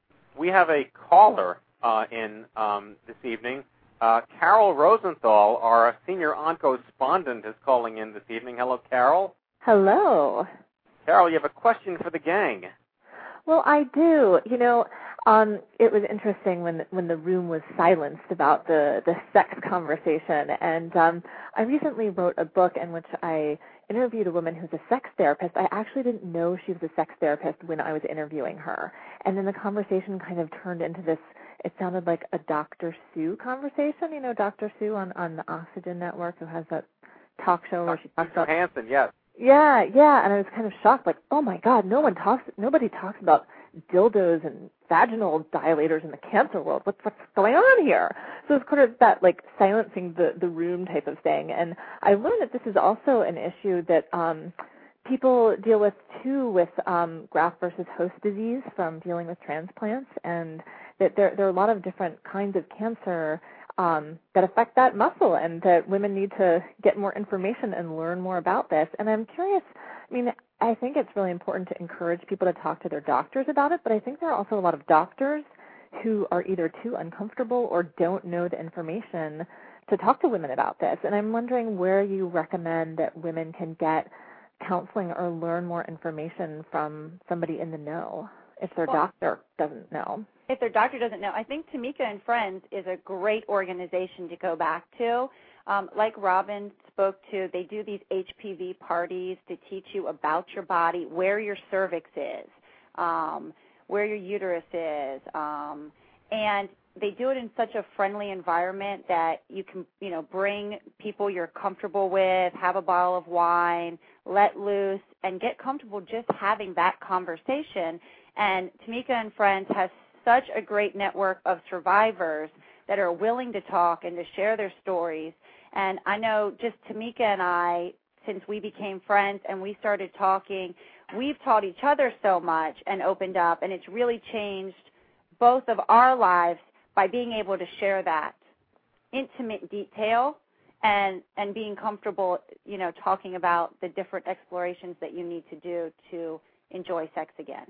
We have a caller uh, in um, this evening. Uh, Carol Rosenthal, our senior onco-respondent, is calling in this evening. Hello, Carol. Hello. Carol, you have a question for the gang. Well, I do. You know, um, it was interesting when when the room was silenced about the, the sex conversation. And um, I recently wrote a book in which I interviewed a woman who's a sex therapist. I actually didn't know she was a sex therapist when I was interviewing her. And then the conversation kind of turned into this, it sounded like a Doctor Sue conversation. You know, Doctor Sue on, on the Oxygen Network, who has that talk show where she talks about... Hansen, yes. Yeah, yeah, and I was kind of shocked, like, oh my God, no one talks, nobody talks about dildos and vaginal dilators in the cancer world. What's what's going on here? So it's kind of that like silencing the the room type of thing. And I learned that this is also an issue that um, people deal with too, with um, graft versus host disease from dealing with transplants, and that there there are a lot of different kinds of cancer Um, that affect that muscle, and that women need to get more information and learn more about this. And I'm curious, I mean, I think it's really important to encourage people to talk to their doctors about it, but I think there are also a lot of doctors who are either too uncomfortable or don't know the information to talk to women about this. And I'm wondering where you recommend that women can get counseling or learn more information from somebody in the know if their well, doctor doesn't know. If their doctor doesn't know, I think Tamika and Friends is a great organization to go back to. Um, like Robin spoke to, they do these H P V parties to teach you about your body, where your cervix is, um, where your uterus is, um, and they do it in such a friendly environment that you can, you know, bring people you're comfortable with, have a bottle of wine, let loose, and get comfortable just having that conversation. And Tamika and Friends has such a great network of survivors that are willing to talk and to share their stories. And I know just Tamika and I, since we became friends and we started talking, we've taught each other so much and opened up, and it's really changed both of our lives by being able to share that intimate detail and and being comfortable, you know, talking about the different explorations that you need to do to enjoy sex again.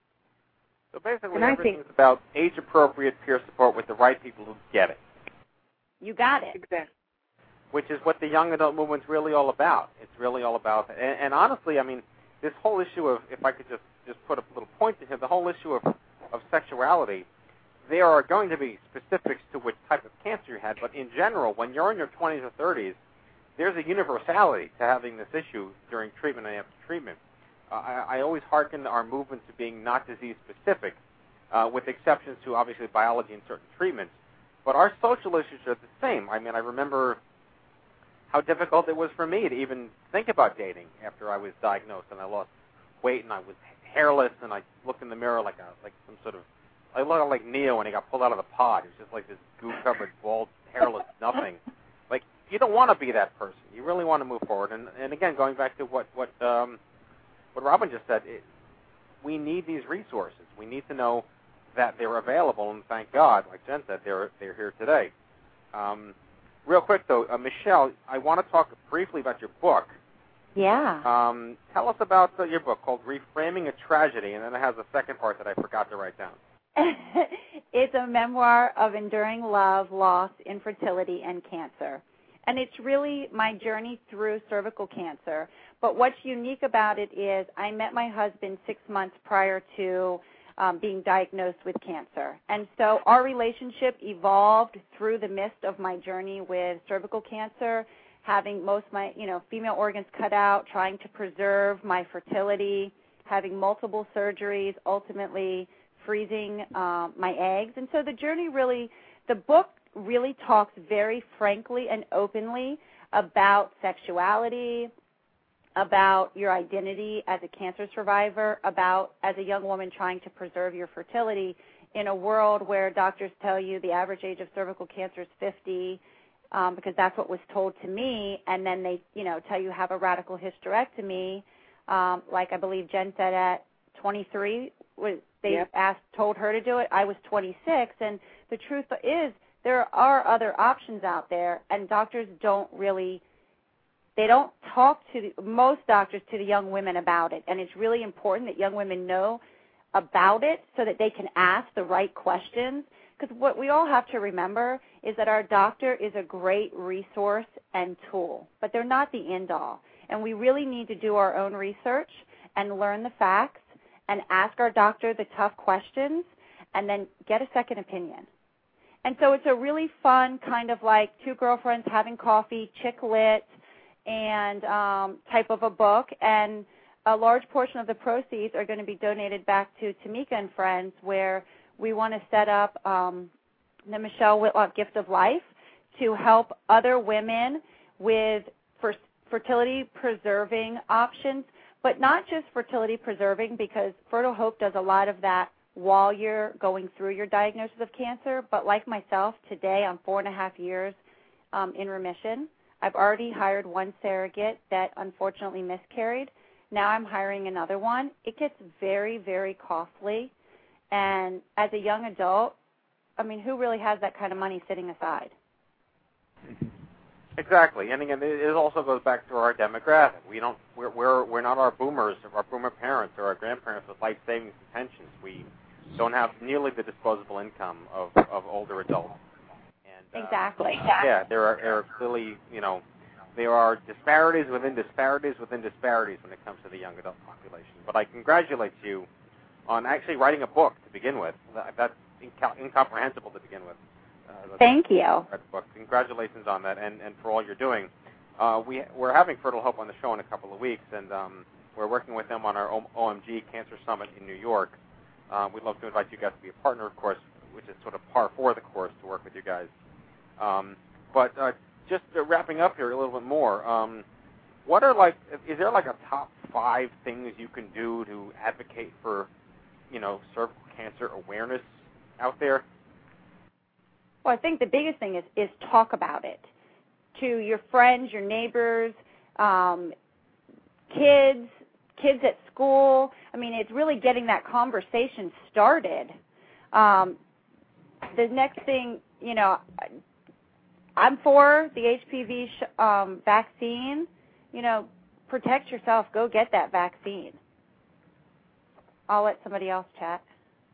So basically, And I everything's think- about age-appropriate peer support with the right people who get it. You got it. Exactly. Which is what the young adult movement's really all about. It's really all about, and, and honestly, I mean, this whole issue of, if I could just, just put a little point to here, the whole issue of, of sexuality, there are going to be specifics to which type of cancer you had, but in general, when you're in your twenties or thirties, there's a universality to having this issue during treatment and after treatment. Uh, I, I always hearken our movement to being not disease-specific, uh, with exceptions to, obviously, biology and certain treatments. But our social issues are the same. I mean, I remember how difficult it was for me to even think about dating after I was diagnosed, and I lost weight, and I was hairless, and I looked in the mirror like a like some sort of, I looked like Neo when he got pulled out of the pod. It was just like this goo-covered, bald, hairless nothing. Like, you don't want to be that person. You really want to move forward. And, and again, going back to what, what um, what Robin just said, it, we need these resources. We need to know that they're available, and thank God, like Jen said, they're they're here today. Um, real quick, though, uh, Michelle, I want to talk briefly about your book. Yeah. Um, tell us about uh, your book called Reframing a Tragedy, and then it has a second part that I forgot to write down. It's a memoir of enduring love, loss, infertility, and cancer. And it's really my journey through cervical cancer. But what's unique about it is I met my husband six months prior to um, being diagnosed with cancer. And so our relationship evolved through the midst of my journey with cervical cancer, having most of my, you know, female organs cut out, trying to preserve my fertility, having multiple surgeries, ultimately freezing um, my eggs. And so the journey really, the book really talks very frankly and openly about sexuality, about your identity as a cancer survivor, about as a young woman trying to preserve your fertility in a world where doctors tell you the average age of cervical cancer is fifty, um, because that's what was told to me, and then they, you know, tell you have a radical hysterectomy. Um, like I believe Jen said at twenty-three, was they Yep. asked, told her to do it. I was twenty-six, and the truth is there are other options out there, and doctors don't really, they don't talk to, the, most doctors, to the young women about it, and it's really important that young women know about it so that they can ask the right questions, because what we all have to remember is that our doctor is a great resource and tool, but they're not the end-all, and we really need to do our own research and learn the facts and ask our doctor the tough questions and then get a second opinion. And so it's a really fun kind of like two girlfriends having coffee, chick lit, and um, type of a book. And a large portion of the proceeds are going to be donated back to Tamika and Friends, where we want to set up um, the Michelle Whitlock Gift of Life to help other women with fer- fertility preserving options, but not just fertility preserving, because Fertile Hope does a lot of that while you're going through your diagnosis of cancer. But like myself, today I'm four and a half years um, in remission. I've already hired one surrogate that unfortunately miscarried. Now I'm hiring another one. It gets very, very costly. And as a young adult, I mean, who really has that kind of money sitting aside? Exactly, and again, it also goes back to our demographic. We don't, we're we're, we're not our boomers, or our boomer parents, or our grandparents with life savings and pensions. We don't have nearly the disposable income of, of older adults. And, uh, exactly. Yeah, there are, there are clearly, you know, there are disparities within disparities within disparities when it comes to the young adult population. But I congratulate you on actually writing a book to begin with. That, that's inco- incomprehensible to begin with. Uh, Thank you. Book. Congratulations on that, and, and for all you're doing. Uh, we, we're having Fertile Hope on the show in a couple of weeks, and um, we're working with them on our O M G Cancer Summit in New York. Uh, we'd love to invite you guys to be a partner, of course, which is sort of par for the course to work with you guys. Um, but uh, just uh, wrapping up here a little bit more, um, what are like, is there like a top five things you can do to advocate for, you know, cervical cancer awareness out there? Well, I think the biggest thing is, is talk about it to your friends, your neighbors, um, kids, kids at school. I mean, it's really getting that conversation started. Um, the next thing, you know, I'm for the H P V sh- um, vaccine. You know, protect yourself. Go get that vaccine. I'll let somebody else chat.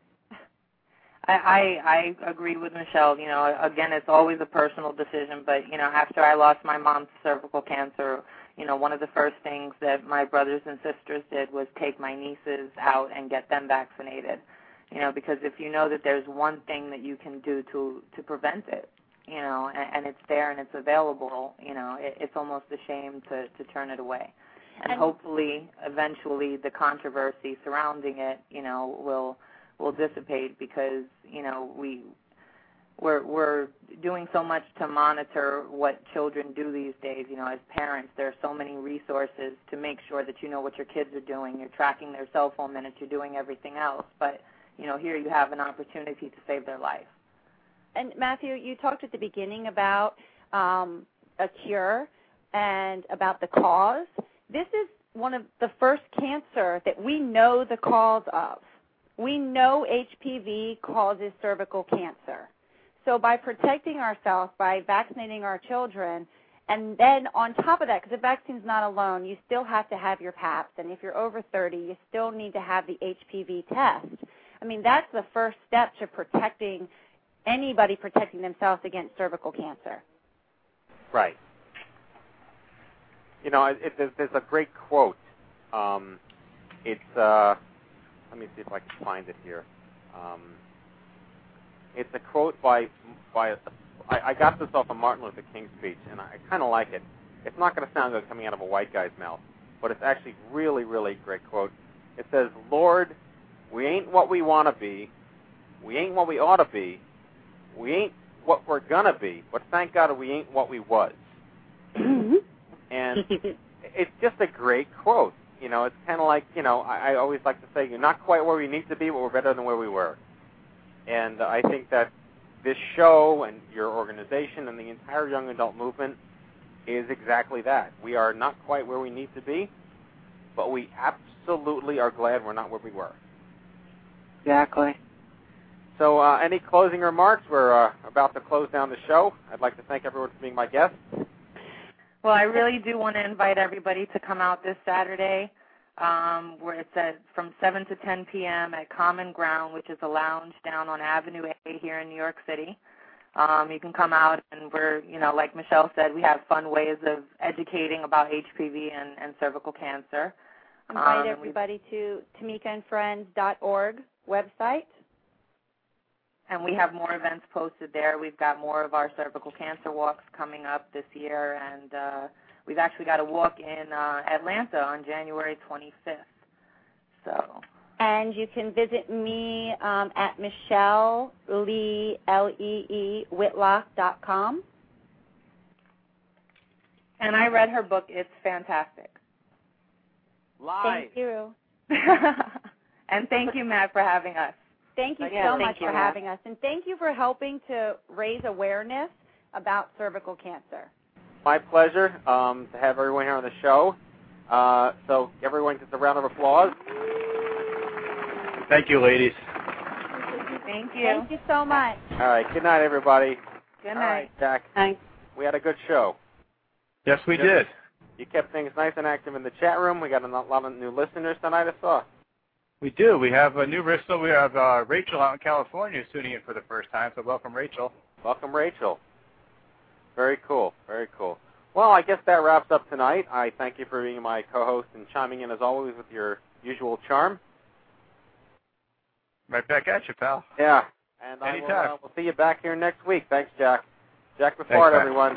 I, I agree with Michelle. You know, again, it's always a personal decision, but, you know, after I lost my mom to cervical cancer, you know, one of the first things that my brothers and sisters did was take my nieces out and get them vaccinated, you know, because if you know that there's one thing that you can do to, to prevent it, you know, and, and it's there and it's available, you know, it, it's almost a shame to, to turn it away. And, and hopefully, eventually, the controversy surrounding it, you know, will will dissipate, because, you know, we we're we're doing so much to monitor what children do these days. You know, as parents, there are so many resources to make sure that you know what your kids are doing. You're tracking their cell phone minutes. You're doing everything else. But, you know, here you have an opportunity to save their life. And Matthew, you talked at the beginning about um, a cure and about the cause. This is one of the first cancer that we know the cause of. We know H P V causes cervical cancer. So by protecting ourselves, by vaccinating our children, and then on top of that, because the vaccine's not alone, you still have to have your PAPS, and if you're over thirty, you still need to have the H P V test. I mean, that's the first step to protecting anybody protecting themselves against cervical cancer. Right. You know, it, it, there's, there's a great quote. Um, it's, uh, let me see if I can find it here. Um, it's a quote by, by I, I got this off of Martin Luther King's speech, and I kind of like it. It's not going to sound good coming out of a white guy's mouth, but it's actually really, really great quote. It says, "Lord, we ain't what we want to be. We ain't what we ought to be. We ain't what we're going to be, but thank God we ain't what we was." And it's just a great quote. You know, it's kind of like, you know, I, I always like to say, you're not quite where we need to be, but we're better than where we were. And I think that this show and your organization and the entire young adult movement is exactly that. We are not quite where we need to be, but we absolutely are glad we're not where we were. Exactly. So uh, any closing remarks? We're uh, about to close down the show. I'd like to thank everyone for being my guest. Well, I really do want to invite everybody to come out this Saturday, um, where it's at from seven to ten p.m. at Common Ground, which is a lounge down on Avenue A here in New York City. Um, you can come out, and we're, you know, like Michelle said, we have fun ways of educating about H P V and, and cervical cancer. Invite um, everybody to tamika and friends dot org website. And we have more events posted there. We've got more of our cervical cancer walks coming up this year, and uh, we've actually got a walk in uh, Atlanta on January twenty-fifth. So. And you can visit me um, at Michelle Lee, L E E, Whitlock dot com. And I read her book. It's fantastic. Live. Thank you. And thank you, Matt, for having us. Thank you Yeah, so thank much you, for Matt. having us. And thank you for helping to raise awareness about cervical cancer. My pleasure um, to have everyone here on the show. Uh, so everyone gets a round of applause. Thank you, ladies. Thank you. Thank you so much. All right. Good night, everybody. Good All night. right, Jack. Thanks. We had a good show. Yes, we Yes. did. You kept things nice and active in the chat room. We got a lot of new listeners tonight, I saw. We do. We have a new Bristol. We have uh, Rachel out in California who's tuning in for the first time, so welcome, Rachel. Welcome, Rachel. Very cool. Very cool. Well, I guess that wraps up tonight. I thank you for being my co-host and chiming in, as always, with your usual charm. Right back at you, pal. Yeah. And I will, Anytime. uh, we'll see you back here next week. Thanks, Jack. Jack Before Matt. everyone.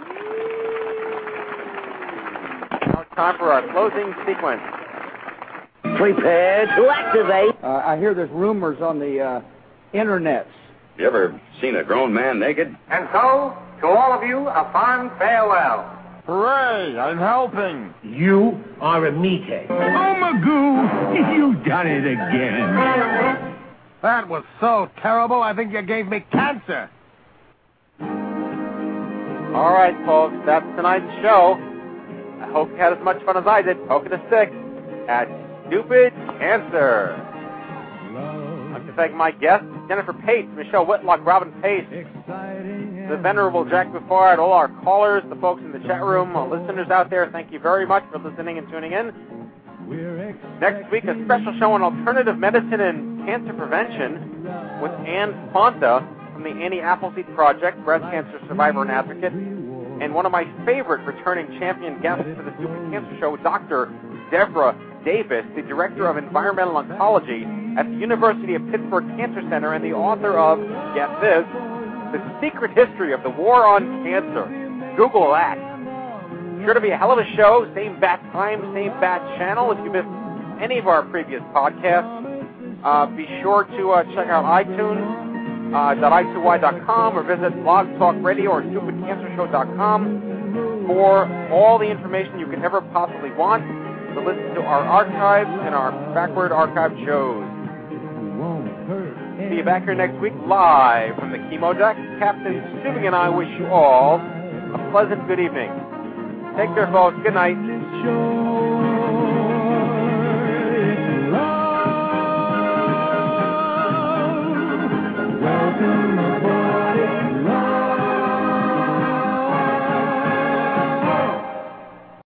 Now it's time for our closing sequence. Prepare to activate. Uh, I hear there's rumors on the uh, internets. You ever seen a grown man naked? And so, to all of you, a fond farewell. Hooray, I'm helping. You are a meathead. Oh, Magoo, you've done it again. That was so terrible, I think you gave me cancer. All right, folks, that's tonight's show. I hope you had as much fun as I did poking a stick at Stupid Cancer. I'd like to thank my guests, Jennifer Pates, Michelle Whitlock, Robin Pace, the venerable Jack Buffard, all our callers, the folks in the chat room, our listeners out there, thank you very much for listening and tuning in. Next week, a special show on alternative medicine and cancer prevention with Ann Fonta from the Annie Appleseed Project, breast cancer survivor and advocate, and one of my favorite returning champion guests for the Stupid Cancer Show, Doctor Deborah Davis, the Director of Environmental Oncology at the University of Pittsburgh Cancer Center and the author of, get this, The Secret History of the War on Cancer. Google that. Sure to be a hell of a show, same bat time, same bat channel. If you missed any of our previous podcasts, uh, be sure to uh, check out iTunes, uh, .i two y dot com, or visit Blog Talk Radio or stupid cancer show dot com for all the information you could ever possibly want to listen to our archives and our backward archived shows. See you back here next week live from the Chemo Deck. Captain Stubing and I wish you all a pleasant good evening. Take care, folks. Good night.